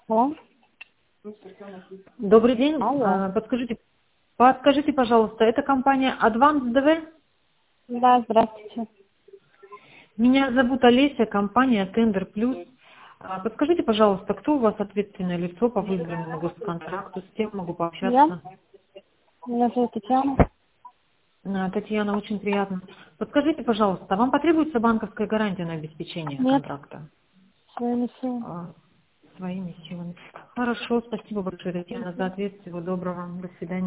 Алло. Добрый день. Алло. Подскажите, пожалуйста, это компания Advance DV? Да, здравствуйте. Меня зовут Олеся, компания Tender Plus. Подскажите, пожалуйста, кто у вас ответственное лицо по выигранному госконтракту, с кем могу Я? пообщаться? Меня зовут Татьяна. Татьяна, очень приятно. Подскажите, пожалуйста, вам потребуется банковская гарантия на обеспечение Нет, контракта? своими силами. Своими силами. Хорошо, спасибо большое, Татьяна, за ответ. Всего доброго. До свидания.